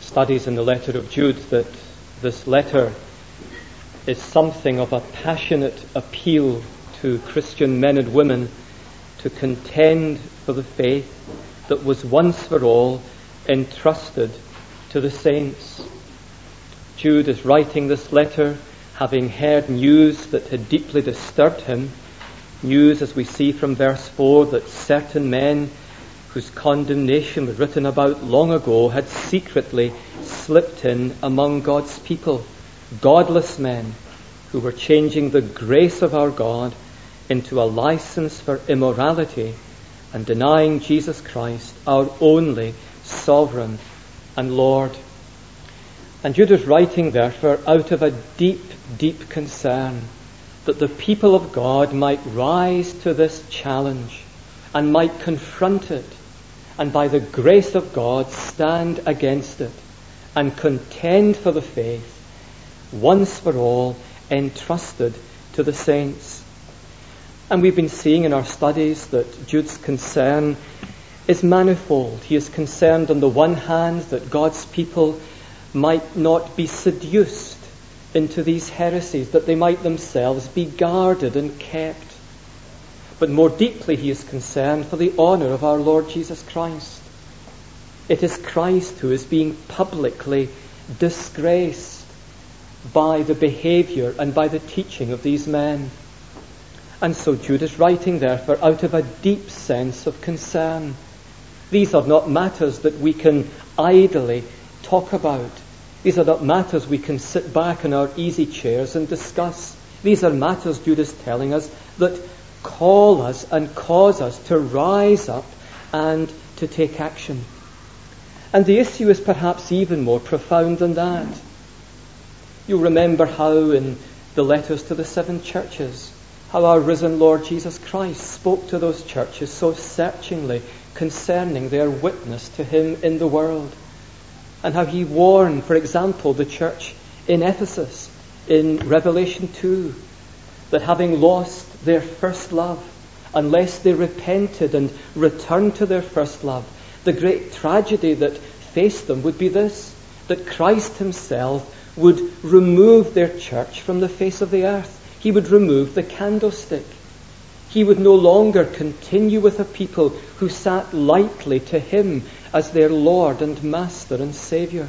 studies in the letter of Jude that this letter is something of a passionate appeal to Christian men and women to contend for the faith that was once for all entrusted to the saints. Jude is writing this letter having heard news that had deeply disturbed him, news, as we see from verse 4, that certain men whose condemnation was written about long ago had secretly slipped in among God's people, godless men who were changing the grace of our God into a license for immorality and denying Jesus Christ, our only sovereign and Lord. And Jude is writing, therefore, out of a deep, deep concern that the people of God might rise to this challenge and might confront it, and by the grace of God stand against it and contend for the faith once for all entrusted to the saints. And we've been seeing in our studies that Jude's concern is manifold. He is concerned on the one hand that God's people might not be seduced into these heresies, that they might themselves be guarded and kept. But more deeply he is concerned for the honour of our Lord Jesus Christ. It is Christ who is being publicly disgraced by the behaviour and by the teaching of these men. And so Jude is writing, therefore, out of a deep sense of concern. These are not matters that we can idly talk about. These are not matters we can sit back in our easy chairs and discuss. These are matters, Jude is telling us, that call us and cause us to rise up and to take action. And the issue is perhaps even more profound than that. You'll remember how in the letters to the 7 churches, how our risen Lord Jesus Christ spoke to those churches so searchingly concerning their witness to him in the world. And how he warned, for example, the church in Ephesus in Revelation 2, that having lost their first love, unless they repented and returned to their first love, the great tragedy that faced them would be this, that Christ himself would remove their church from the face of the earth. He would remove the candlestick. He would no longer continue with a people who sat lightly to him as their Lord and Master and Saviour.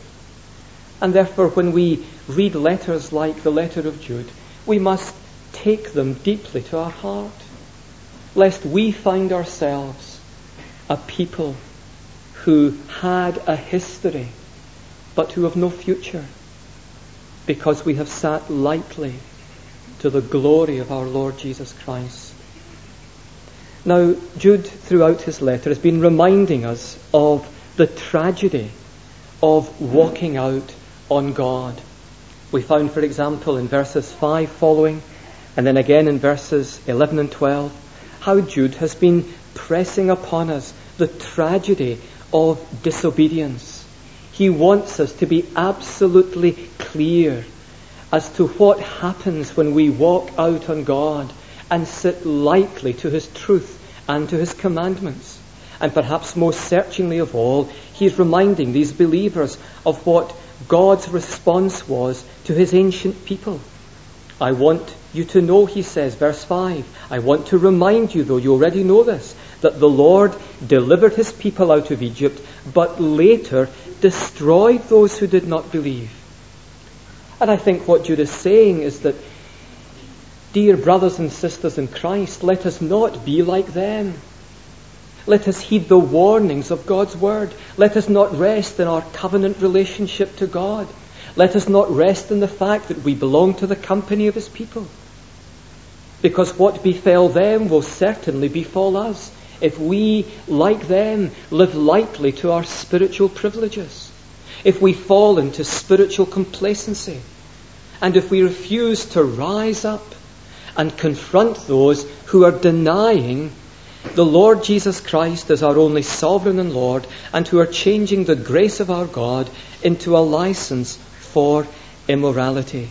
And therefore, when we read letters like the letter of Jude, we must take them deeply to our heart, lest we find ourselves a people who had a history, but who have no future, because we have sat lightly to the glory of our Lord Jesus Christ. Now, Jude, throughout his letter, has been reminding us of the tragedy of walking out on God. We found, for example, in verses 5 following, and then again in verses 11 and 12, how Jude has been pressing upon us the tragedy of disobedience. He wants us to be absolutely clear as to what happens when we walk out on God and sit lightly to his truth and to his commandments. And perhaps most searchingly of all, he's reminding these believers of what God's response was to his ancient people. I want you to know, he says, verse 5, I want to remind you, though you already know this, that the Lord delivered his people out of Egypt, but later destroyed those who did not believe. And I think what Jude is saying is that, dear brothers and sisters in Christ, let us not be like them. Let us heed the warnings of God's word. Let us not rest in our covenant relationship to God. Let us not rest in the fact that we belong to the company of his people. Because what befell them will certainly befall us if we, like them, live lightly to our spiritual privileges. If we fall into spiritual complacency. And if we refuse to rise up and confront those who are denying the Lord Jesus Christ as our only sovereign and Lord, and who are changing the grace of our God into a license for immorality.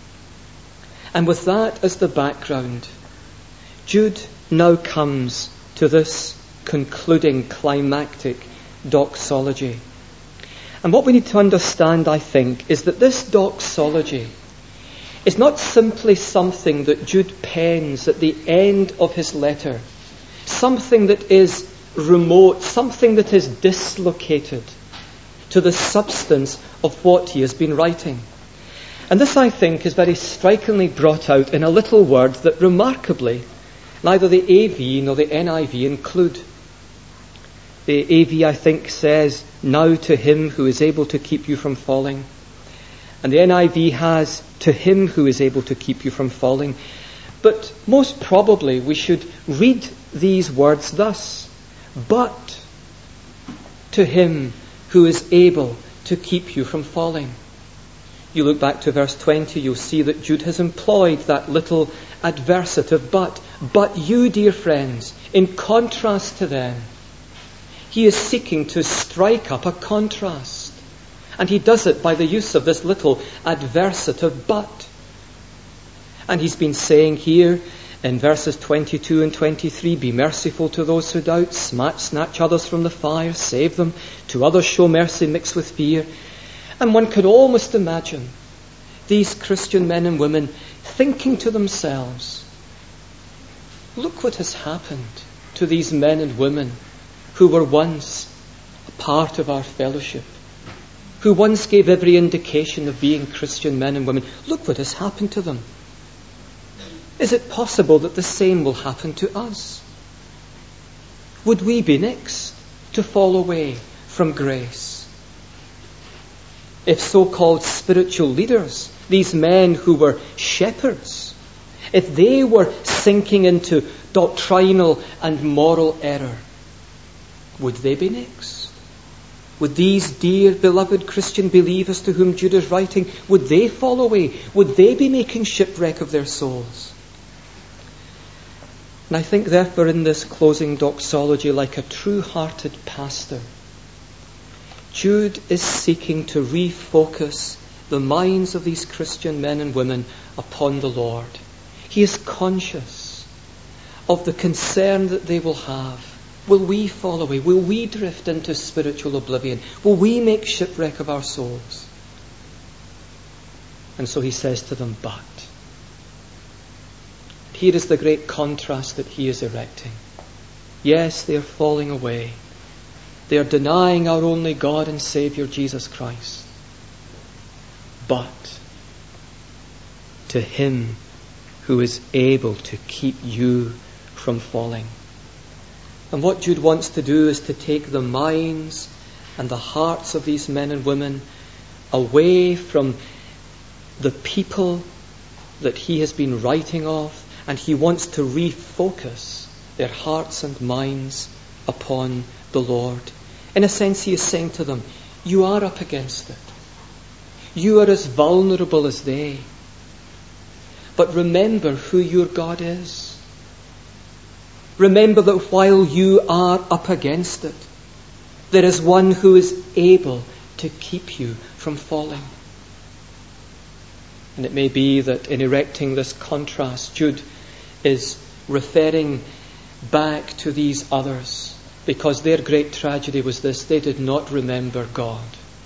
And with that as the background, Jude now comes to this concluding climactic doxology. And what we need to understand, I think, is that this doxology is not simply something that Jude pens at the end of his letter, something that is remote, something that is dislocated to the substance of what he has been writing. And this, I think, is very strikingly brought out in a little word that remarkably neither the AV nor the NIV include. The AV, I think, says, "Now to him who is able to keep you from falling." And the NIV has, "To him who is able to keep you from falling." But most probably we should read these words thus: "But to him who is able to keep you from falling." You look back to verse 20, you'll see that Jude has employed that little adversative, but. But you, dear friends, in contrast to them, he is seeking to strike up a contrast. And he does it by the use of this little adversative, but. And he's been saying here in verses 22 and 23, "Be merciful to those who doubt, snatch others from the fire, save them. To others show mercy mixed with fear." And one could almost imagine these Christian men and women thinking to themselves, look what has happened to these men and women who were once a part of our fellowship, who once gave every indication of being Christian men and women. Look what has happened to them. Is it possible that the same will happen to us? Would we be next to fall away from grace? If so-called spiritual leaders, these men who were shepherds, if they were sinking into doctrinal and moral error, would they be next? Would these dear, beloved Christian believers to whom Jude is writing, would they fall away? Would they be making shipwreck of their souls? And I think, therefore, in this closing doxology, like a true-hearted pastor, Jude is seeking to refocus the minds of these Christian men and women upon the Lord. He is conscious of the concern that they will have. Will we fall away? Will we drift into spiritual oblivion? Will we make shipwreck of our souls? And so he says to them, but. Here is the great contrast that he is erecting. Yes, they are falling away. They are denying our only God and Saviour, Jesus Christ. But to him who is able to keep you from falling. And what Jude wants to do is to take the minds and the hearts of these men and women away from the people that he has been writing of, and he wants to refocus their hearts and minds upon the Lord. In a sense, he is saying to them, you are up against it. You are as vulnerable as they. But remember who your God is. Remember that while you are up against it, there is one who is able to keep you from falling. And it may be that in erecting this contrast, Jude is referring back to these others, because their great tragedy was this: they did not remember God.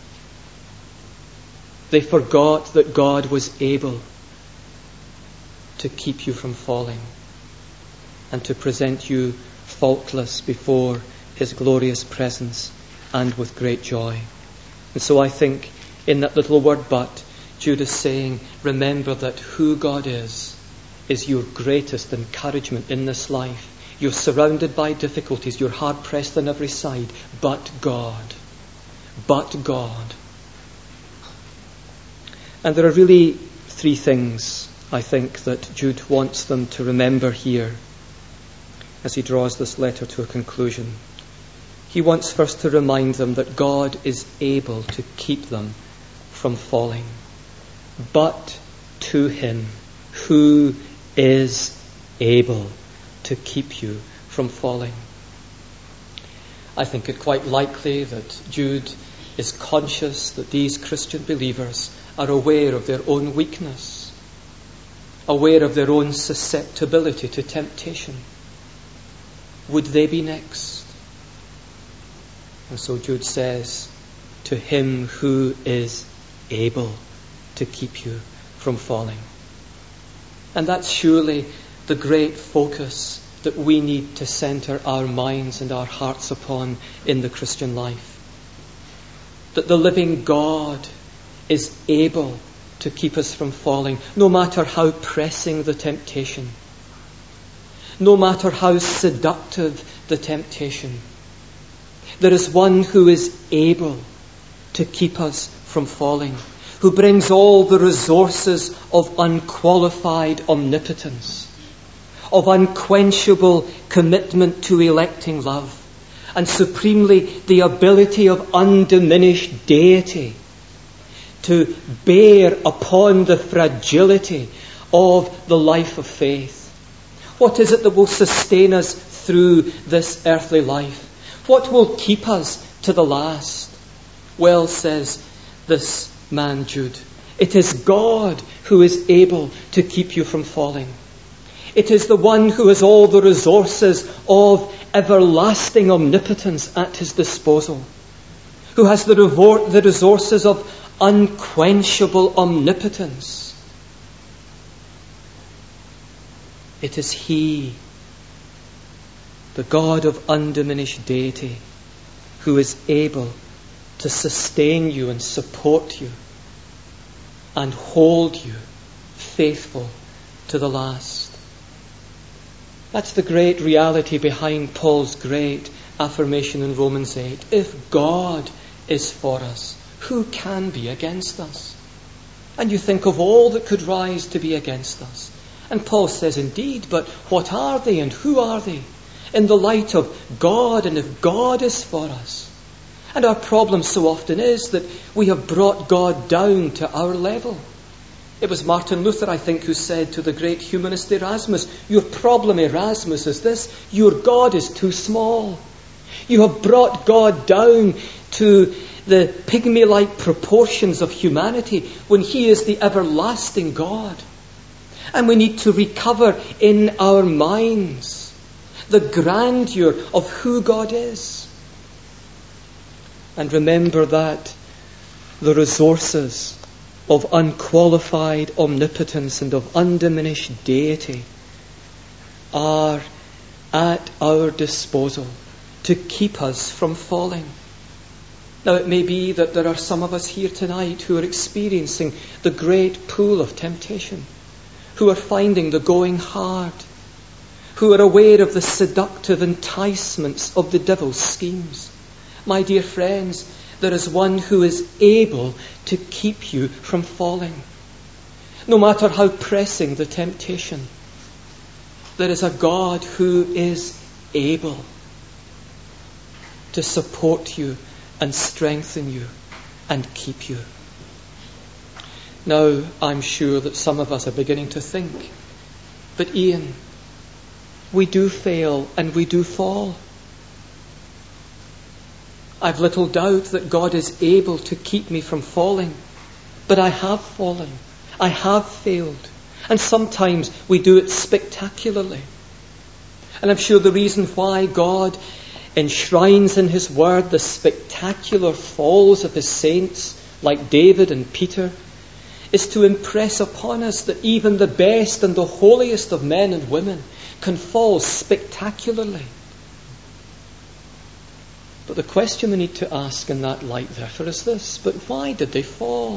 They forgot that God was able to keep you from falling and to present you faultless before his glorious presence and with great joy. And so I think in that little word but, Jude is saying, remember that who God is your greatest encouragement in this life. You're surrounded by difficulties, you're hard pressed on every side, but God. But God. And there are really three things, I think, that Jude wants them to remember here as he draws this letter to a conclusion. He wants first to remind them that God is able to keep them from falling. But to him who is able to keep you from falling. I think it quite likely that Jude is conscious that these Christian believers are aware of their own weakness, aware of their own susceptibility to temptation. Would they be next? And so Jude says, to him who is able to keep you from falling. And that's surely the great focus that we need to center our minds and our hearts upon in the Christian life. That the living God is able to keep us from falling, no matter how pressing the temptation, no matter how seductive the temptation. There is one who is able to keep us from falling, who brings all the resources of unqualified omnipotence, of unquenchable commitment to electing love, and supremely the ability of undiminished deity to bear upon the fragility of the life of faith. What is it that will sustain us through this earthly life? What will keep us to the last? Well, says this man Jude, it is God who is able to keep you from falling. It is the one who has all the resources of everlasting omnipotence at his disposal, who has the resources of unquenchable omnipotence. It is he, the God of undiminished deity, who is able to sustain you and support you and hold you faithful to the last. That's the great reality behind Paul's great affirmation in Romans 8. If God is for us, who can be against us? And you think of all that could rise to be against us. And Paul says, indeed, but what are they and who are they? In the light of God, and if God is for us. And our problem so often is that we have brought God down to our level. It was Martin Luther, I think, who said to the great humanist Erasmus, your problem, Erasmus, is this: your God is too small. You have brought God down to the pygmy-like proportions of humanity when he is the everlasting God. And we need to recover in our minds the grandeur of who God is. And remember that the resources of unqualified omnipotence and of undiminished deity are at our disposal to keep us from falling. Now, it may be that there are some of us here tonight who are experiencing the great pool of temptation, who are finding the going hard, who are aware of the seductive enticements of the devil's schemes. My dear friends, there is one who is able to keep you from falling. No matter how pressing the temptation, there is a God who is able to support you and strengthen you and keep you. Now, I'm sure that some of us are beginning to think, but Ian, we do fail and we do fall. I've little doubt that God is able to keep me from falling, but I have fallen. I have failed. And sometimes we do it spectacularly. And I'm sure the reason why God enshrines in his word the spectacular falls of his saints, like David and Peter, is to impress upon us that even the best and the holiest of men and women can fall spectacularly. But the question we need to ask in that light, therefore, is this: but why did they fall?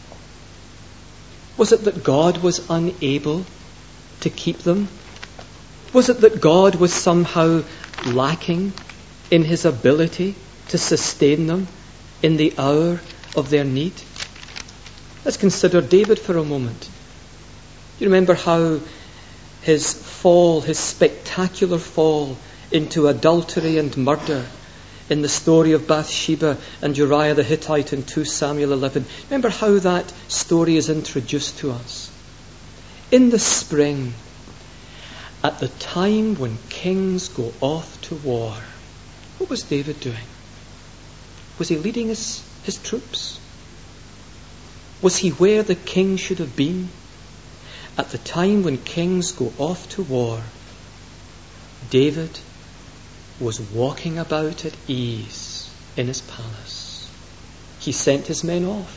Was it that God was unable to keep them? Was it that God was somehow lacking in his ability to sustain them in the hour of their need? Let's consider David for a moment. You remember how his fall, his spectacular fall into adultery and murder in the story of Bathsheba and Uriah the Hittite in 2 Samuel 11. Remember how that story is introduced to us. In the spring, at the time when kings go off to war, what was David doing? Was he leading his troops? Was he where the king should have been? At the time when kings go off to war, David was walking about at ease in his palace. he sent his men off.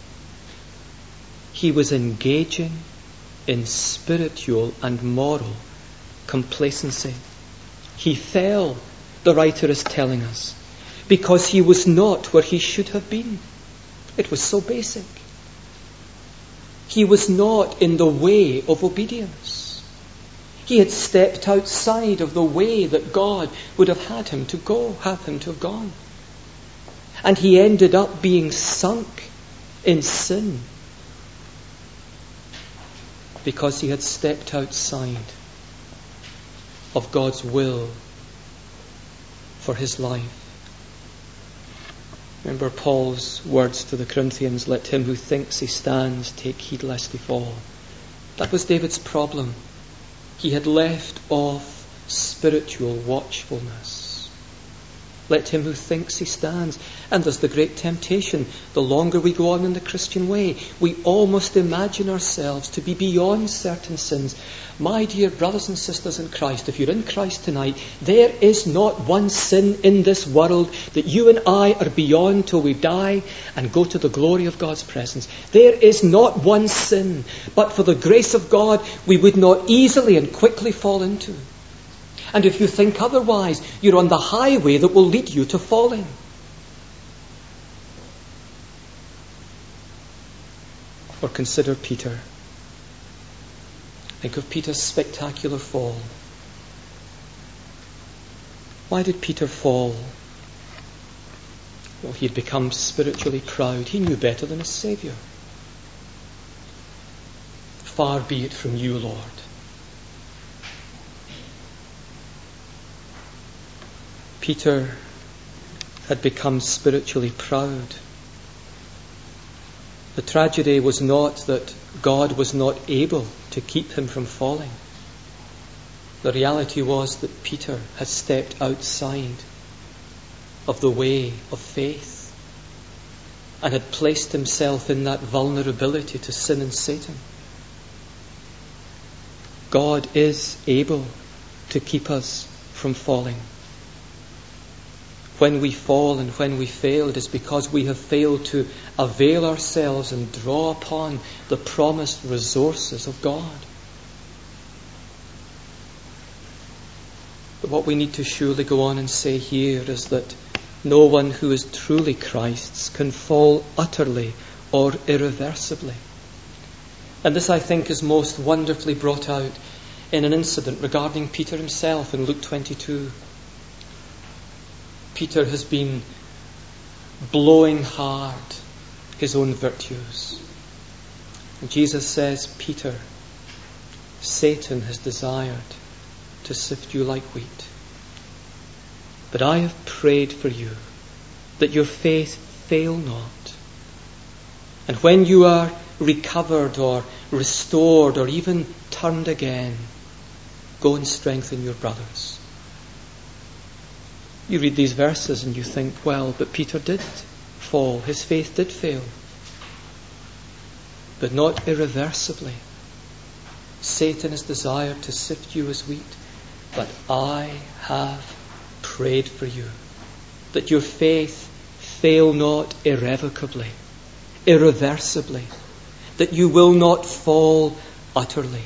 He was engaging in spiritual and moral complacency. He fell, the writer is telling us, because he was not where he should have been. It was so basic. He was not in the way of obedience. He had stepped outside of the way that God would have had him to go, have him to have gone. And he ended up being sunk in sin because he had stepped outside of God's will for his life. Remember Paul's words to the Corinthians, let him who thinks he stands take heed lest he fall. That was David's problem. He had left off spiritual watchfulness. Let him who thinks he stands. And there's the great temptation. The longer we go on in the Christian way, we almost imagine ourselves to be beyond certain sins. My dear brothers and sisters in Christ, if you're in Christ tonight, there is not one sin in this world that you and I are beyond till we die and go to the glory of God's presence. There is not one sin, but for the grace of God, we would not easily and quickly fall into. And if you think otherwise, you're on the highway that will lead you to falling. Or consider Peter. Think of Peter's spectacular fall. Why did Peter fall? Well, he had become spiritually proud. He knew better than his Saviour. Far be it from you, Lord. Peter had become spiritually proud. The tragedy was not that God was not able to keep him from falling. The reality was that Peter had stepped outside of the way of faith and had placed himself in that vulnerability to sin and Satan. God is able to keep us from falling. When we fall and when we fail, it is because we have failed to avail ourselves and draw upon the promised resources of God. But what we need to surely go on and say here is that no one who is truly Christ's can fall utterly or irreversibly. And this, I think, is most wonderfully brought out in an incident regarding Peter himself in Luke 22. Peter has been blowing hard his own virtues. And Jesus says, Peter, Satan has desired to sift you like wheat. But I have prayed for you that your faith fail not. And when you are recovered or restored or even turned again, go and strengthen your brothers. You read these verses and you think, well, but Peter did fall. His faith did fail. But not irreversibly. Satan has desired to sift you as wheat. But I have prayed for you that your faith fail not irrevocably, irreversibly, that you will not fall utterly.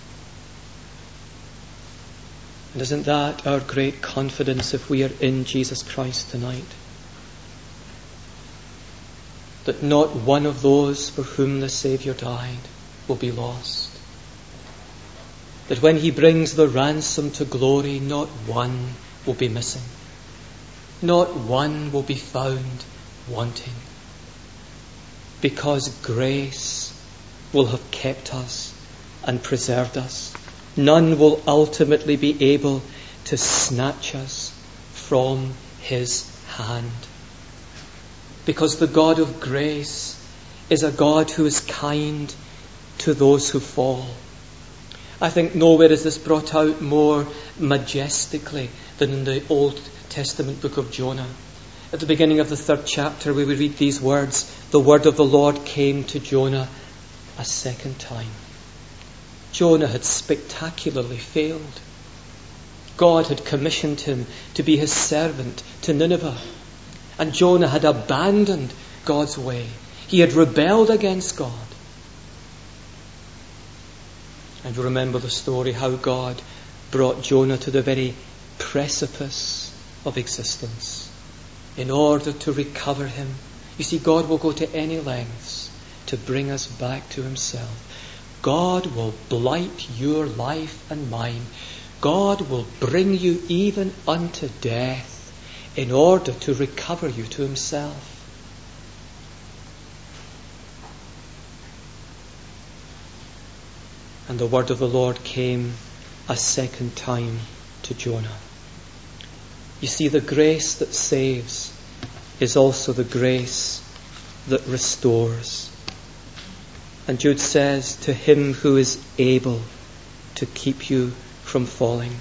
And isn't that our great confidence if we are in Jesus Christ tonight? That not one of those for whom the Saviour died will be lost. That when he brings the ransom to glory, not one will be missing. Not one will be found wanting. Because grace will have kept us and preserved us. None will ultimately be able to snatch us from his hand. Because the God of grace is a God who is kind to those who fall. I think nowhere is this brought out more majestically than in the Old Testament book of Jonah. At the beginning of the 3rd chapter, we read these words, the word of the Lord came to Jonah a second time. Jonah had spectacularly failed. God had commissioned him to be his servant to Nineveh. And Jonah had abandoned God's way. He had rebelled against God. And you remember the story how God brought Jonah to the very precipice of existence in order to recover him. You see, God will go to any lengths to bring us back to himself. God will blight your life and mine. God will bring you even unto death in order to recover you to himself. And the word of the Lord came a second time to Jonah. You see, the grace that saves is also the grace that restores. And Jude says, to him who is able to keep you from falling.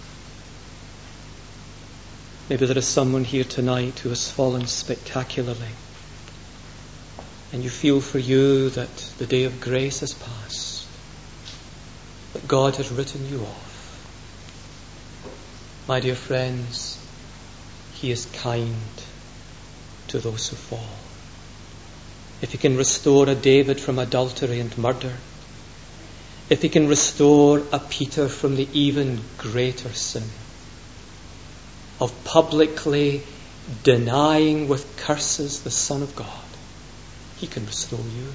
Maybe there is someone here tonight who has fallen spectacularly. And you feel for you that the day of grace has passed. That God has written you off. My dear friends, he is kind to those who fall. If he can restore a David from adultery and murder, if he can restore a Peter from the even greater sin of publicly denying with curses the Son of God, he can restore you.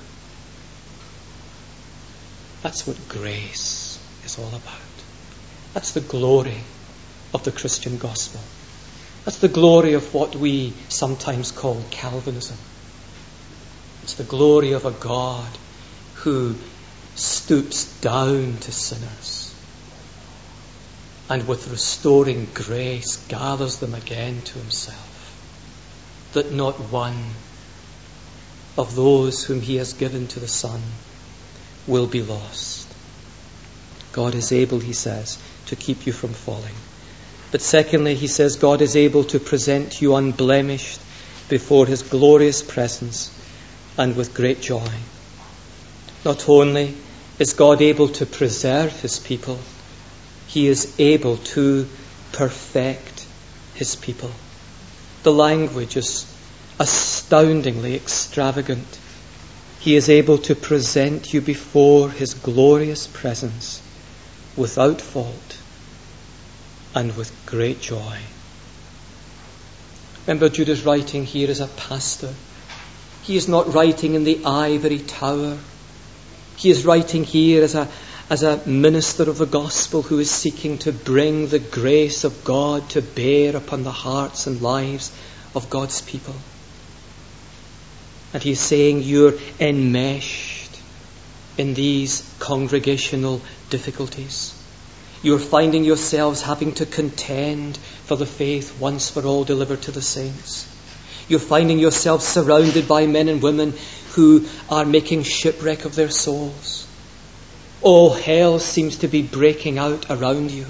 That's what grace is all about. That's the glory of the Christian gospel. That's the glory of what we sometimes call Calvinism. It's the glory of a God who stoops down to sinners and with restoring grace gathers them again to himself, that not one of those whom he has given to the Son will be lost. God is able, he says, to keep you from falling. But secondly, he says, God is able to present you unblemished before his glorious presence and with great joy. Not only is God able to preserve his people, he is able to perfect his people. The language is astoundingly extravagant. He is able to present you before his glorious presence without fault and with great joy. Remember, Jude is writing here as a pastor. He is not writing in the ivory tower. He is writing here as a minister of the gospel who is seeking to bring the grace of God to bear upon the hearts and lives of God's people. And he's saying you're enmeshed in these congregational difficulties. You're finding yourselves having to contend for the faith once for all delivered to the saints. You're finding yourselves surrounded by men and women who are making shipwreck of their souls. All hell seems to be breaking out around you.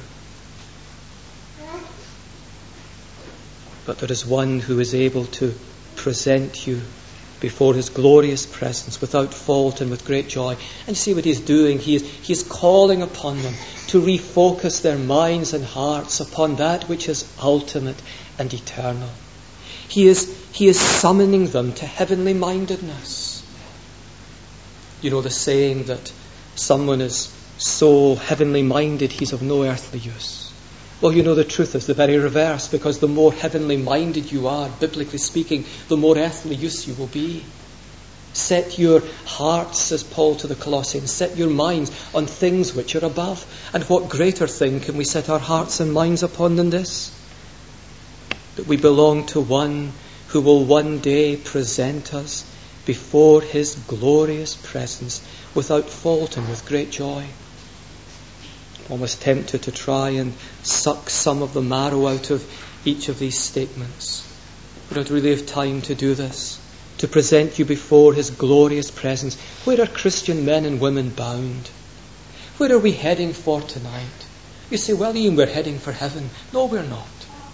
But there is one who is able to present you before his glorious presence without fault and with great joy. And see what he's doing. He is calling upon them to refocus their minds and hearts upon that which is ultimate and eternal. He is summoning them to heavenly mindedness. You know the saying that someone is so heavenly minded he's of no earthly use. Well, you know the truth is the very reverse, because the more heavenly minded you are, biblically speaking, the more earthly use you will be. Set your hearts, says Paul to the Colossians, set your minds on things which are above. And what greater thing can we set our hearts and minds upon than this? That we belong to one who will one day present us before his glorious presence without fault and with great joy. I'm almost tempted to try and suck some of the marrow out of each of these statements. We don't really have time to do this. To present you before his glorious presence. Where are Christian men and women bound? Where are we heading for tonight? You say, well, Ian, we're heading for heaven. No, we're not.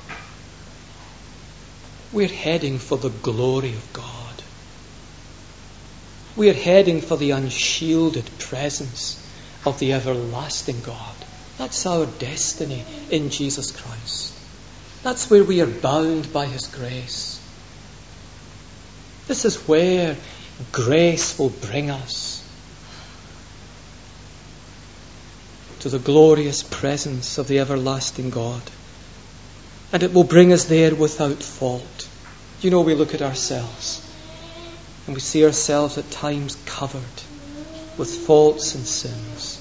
We're heading for the glory of God. We're heading for the unshielded presence of the everlasting God. That's our destiny in Jesus Christ. That's where we are bound by his grace. This is where grace will bring us to the glorious presence of the everlasting God. And it will bring us there without fault. You know, we look at ourselves and we see ourselves at times covered with faults and sins.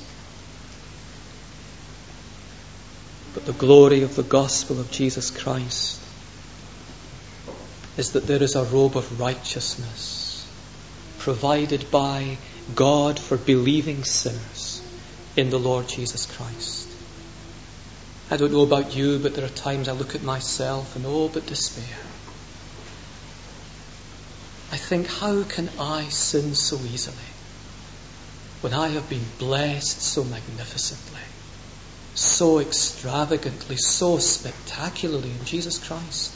But the glory of the gospel of Jesus Christ is that there is a robe of righteousness provided by God for believing sinners in the Lord Jesus Christ. I don't know about you, but there are times I look at myself and but despair. I think, how can I sin so easily when I have been blessed so magnificently, so extravagantly, so spectacularly in Jesus Christ?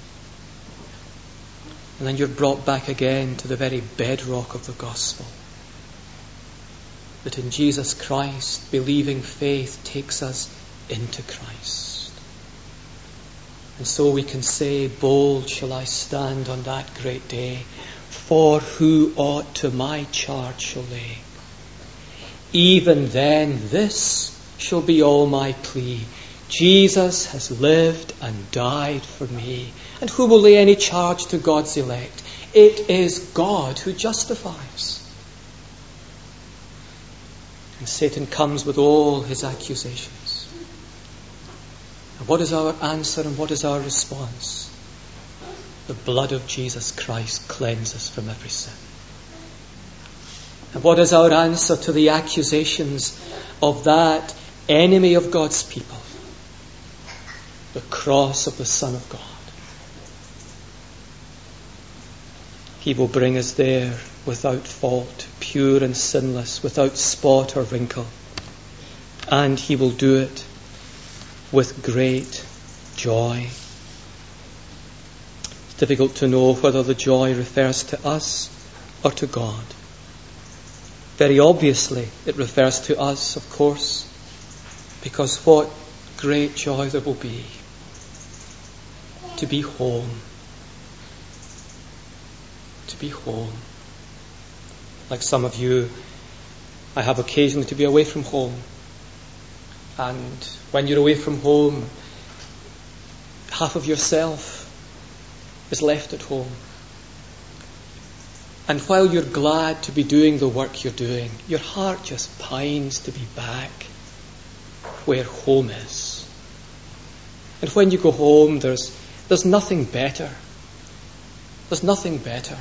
And then you're brought back again to the very bedrock of the gospel. That in Jesus Christ, believing faith takes us into Christ. And so we can say, bold shall I stand on that great day, for who ought to my charge shall lay? Even then this shall be all my plea. Jesus has lived and died for me. And who will lay any charge to God's elect? It is God who justifies. And Satan comes with all his accusations. And what is our answer and what is our response? The blood of Jesus Christ cleanses us from every sin. And what is our answer to the accusations of that enemy of God's people? The cross of the Son of God. He will bring us there without fault, pure and sinless, without spot or wrinkle. And He will do it with great joy. It's difficult to know whether the joy refers to us or to God. Very obviously, it refers to us, of course, because what great joy there will be to be home. To be home. Like some of you, I have occasionally to be away from home. And when you're away from home, half of yourself is left at home. And while you're glad to be doing the work you're doing, your heart just pines to be back where home is. And when you go home, there's nothing better. There's nothing better.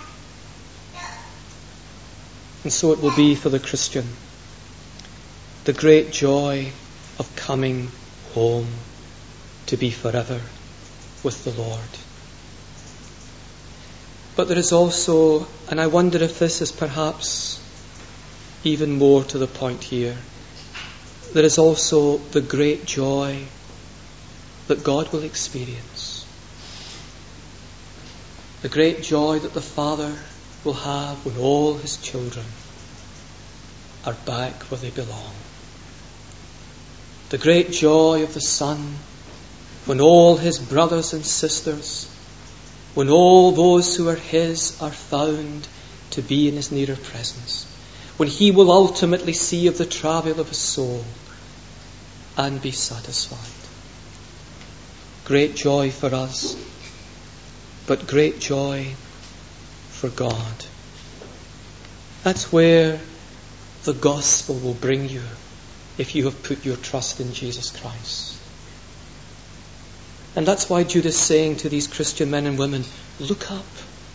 And so it will be for the Christian. The great joy of coming home to be forever with the Lord. But there is also, and I wonder if this is perhaps even more to the point here, there is also the great joy that God will experience. The great joy that the Father will have when all His children are back where they belong. The great joy of the Son when all His brothers and sisters, when all those who are His are found to be in His nearer presence, when He will ultimately see of the travail of His soul and be satisfied. Great joy for us, but great joy for God. That's where the gospel will bring you if you have put your trust in Jesus Christ. And that's why Jude is saying to these Christian men and women, look up.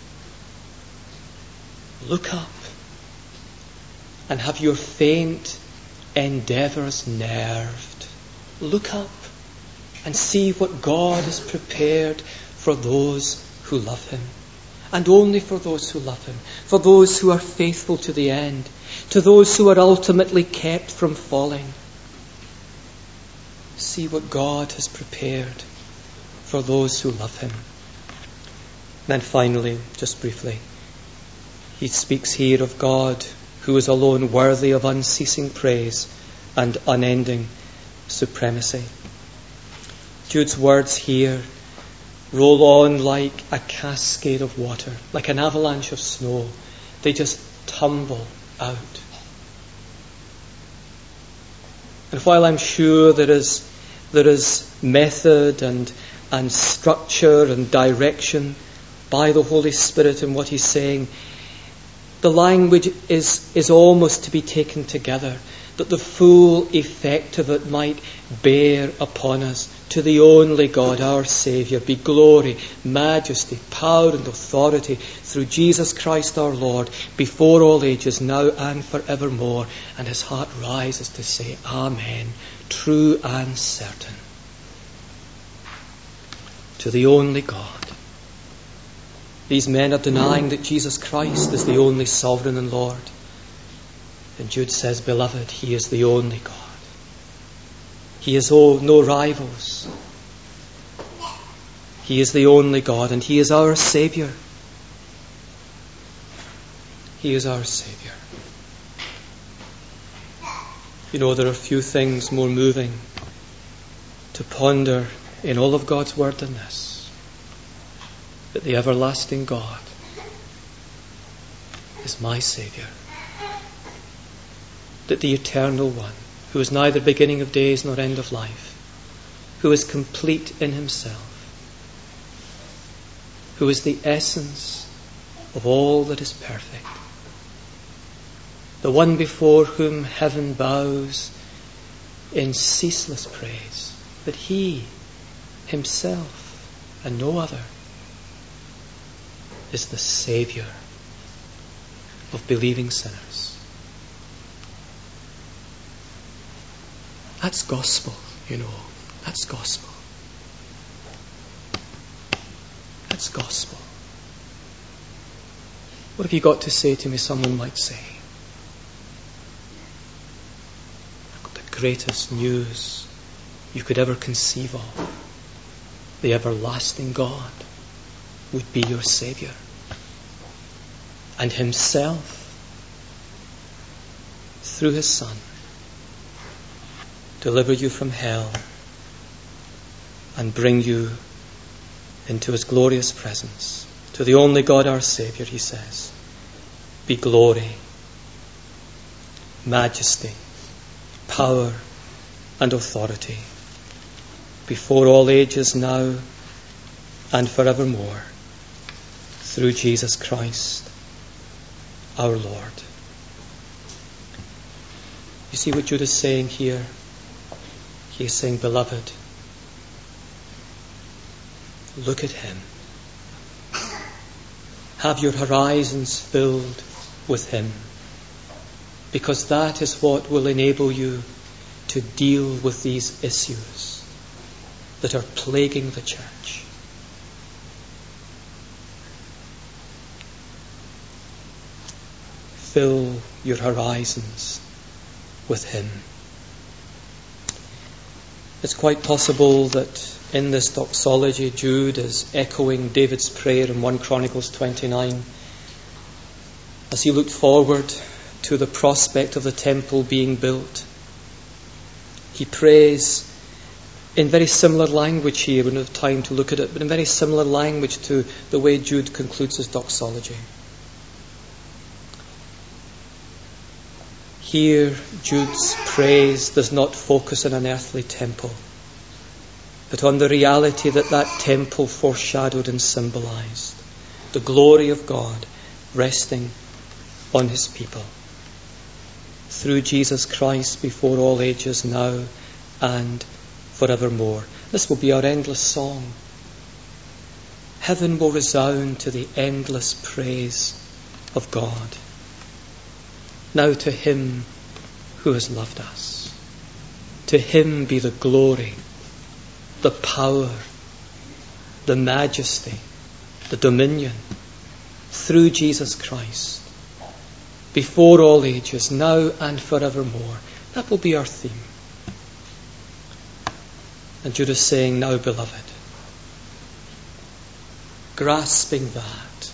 Look up. And have your faint endeavours nerved. Look up and see what God has prepared for those who love Him. And only for those who love Him. For those who are faithful to the end. To those who are ultimately kept from falling. See what God has prepared for those who love Him. Then finally, just briefly, he speaks here of God who is alone worthy of unceasing praise and unending supremacy. Jude's words here roll on like a cascade of water, like an avalanche of snow. They just tumble out. And while I'm sure there is method and structure and direction by the Holy Spirit in what he's saying, the language is almost to be taken together, that the full effect of it might bear upon us. To the only God, our Saviour, be glory, majesty, power and authority through Jesus Christ our Lord, before all ages, now and forevermore. And his heart rises to say, Amen, true and certain. To the only God. These men are denying that Jesus Christ is the only sovereign and Lord. And Jude says, beloved, he is the only God. He has no rivals. He is the only God, and he is our Saviour. He is our Saviour. You know, there are few things more moving to ponder in all of God's Word than this. That the everlasting God is my Saviour. That the Eternal One, who is neither beginning of days nor end of life, who is complete in himself, who is the essence of all that is perfect, the one before whom heaven bows in ceaseless praise, that he himself and no other is the Saviour of believing sinners. That's gospel, you know. That's gospel. That's gospel. What have you got to say to me, someone might say? I've got the greatest news you could ever conceive of. The everlasting God would be your Saviour. And himself, through his Son, deliver you from hell and bring you into his glorious presence. To the only God our Saviour, he says, be glory, majesty, power and authority before all ages, now and forevermore, through Jesus Christ our Lord. You see what Jude is saying here? He is saying, beloved, look at him. Have your horizons filled with him, because that is what will enable you to deal with these issues that are plaguing the church. Fill your horizons with him. It's quite possible that in this doxology, Jude is echoing David's prayer in 1 Chronicles 29 as he looked forward to the prospect of the temple being built. He prays in very similar language here. We don't have time to look at it, but in very similar language to the way Jude concludes his doxology. Here, Jude's praise does not focus on an earthly temple, but on the reality that temple foreshadowed and symbolized. The glory of God resting on his people. Through Jesus Christ, before all ages, now and forevermore. This will be our endless song. Heaven will resound to the endless praise of God. Now to him who has loved us, to him be the glory, the power, the majesty, the dominion, through Jesus Christ, before all ages, now and forevermore. That will be our theme. And Jude is saying, now, beloved, grasping that,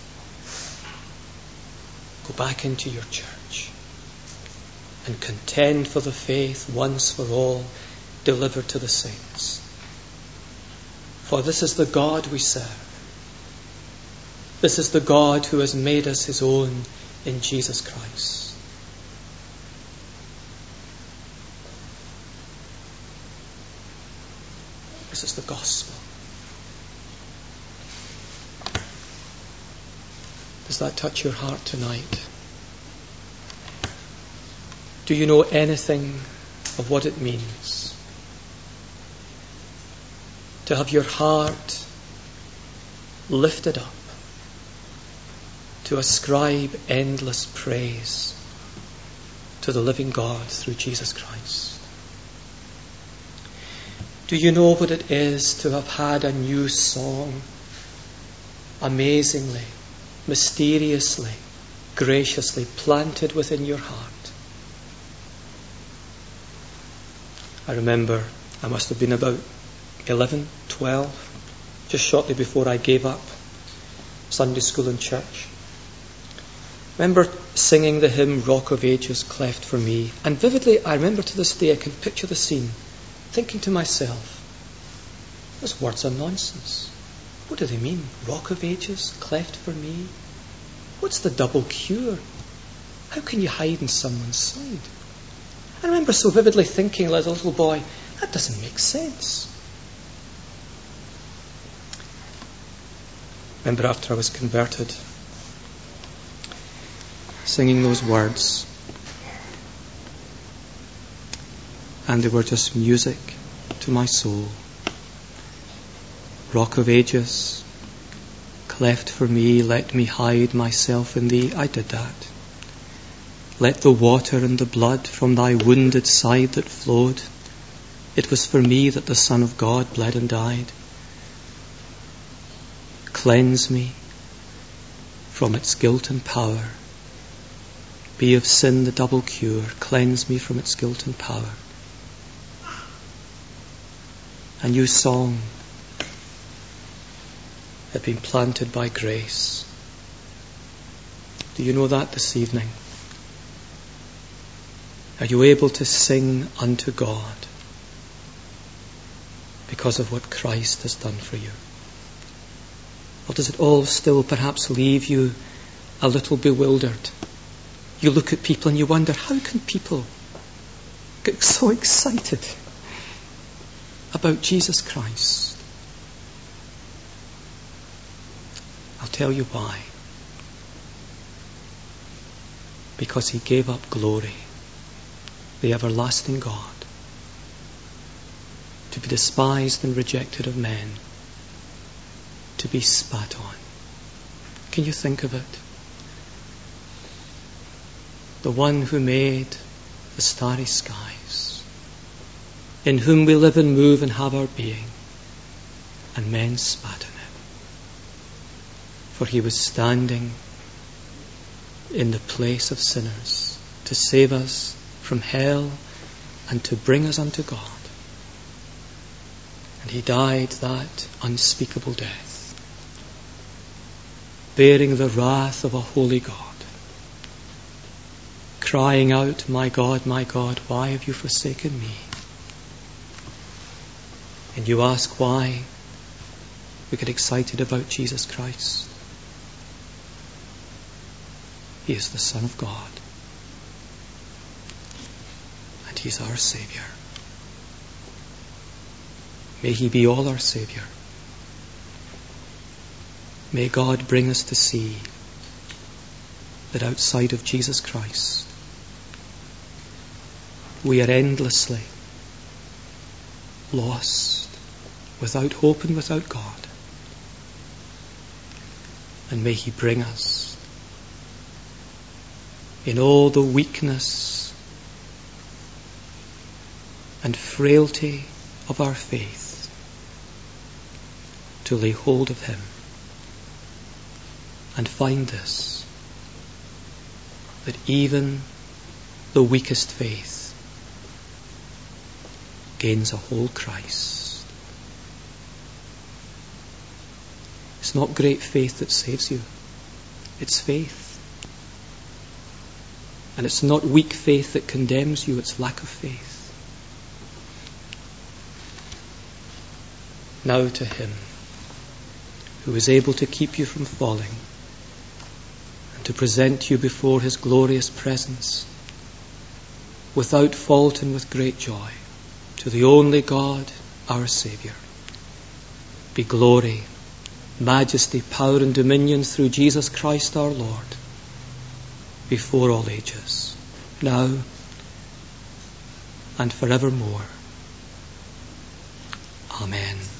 go back into your church and contend for the faith once for all delivered to the saints. For this is the God we serve. This is the God who has made us his own in Jesus Christ. This is the gospel. Does that touch your heart tonight? Do you know anything of what it means to have your heart lifted up, to ascribe endless praise to the living God through Jesus Christ? Do you know what it is to have had a new song amazingly, mysteriously, graciously planted within your heart? I remember I must have been about 11, 12, just shortly before I gave up Sunday school and church. I remember singing the hymn Rock of Ages, Cleft for Me, and vividly I remember to this day I can picture the scene, thinking to myself, those words are nonsense. What do they mean? Rock of Ages, cleft for me? What's the double cure? How can you hide in someone's side? I remember so vividly thinking as a little boy, that doesn't make sense. I remember after I was converted, singing those words, and they were just music to my soul. Rock of Ages, cleft for me, let me hide myself in thee. I did that. Let the water and the blood from thy wounded side that flowed, it was for me that the Son of God bled and died. Cleanse me from its guilt and power. Be of sin the double cure. Cleanse me from its guilt and power. A new song had been planted by grace. Do you know that this evening? Are you able to sing unto God because of what Christ has done for you? Or does it all still perhaps leave you a little bewildered? You look at people and you wonder, how can people get so excited about Jesus Christ? I'll tell you why. Because he gave up glory, the everlasting God, to be despised and rejected of men, to be spat on. Can you think of it? The one who made the starry skies, in whom we live and move and have our being, and men spat on him. For he was standing in the place of sinners to save us from hell and to bring us unto God. And he died that unspeakable death, bearing the wrath of a holy God, crying out, my God, why have you forsaken me? And you ask why we get excited about Jesus Christ. He is the Son of God. And he's our Saviour. May he be all our Saviour. May God bring us to see that outside of Jesus Christ, we are endlessly lost, without hope and without God. And may he bring us in all the weakness and frailty of our faith to lay hold of him and find this, that even the weakest faith gains a whole Christ. It's not great faith that saves you. It's faith. And it's not weak faith that condemns you. It's lack of faith. Now to him who is able to keep you from falling and to present you before his glorious presence without fault and with great joy, to the only God, our Saviour, be glory, majesty, power and dominion through Jesus Christ our Lord, before all ages, now and forevermore. Amen.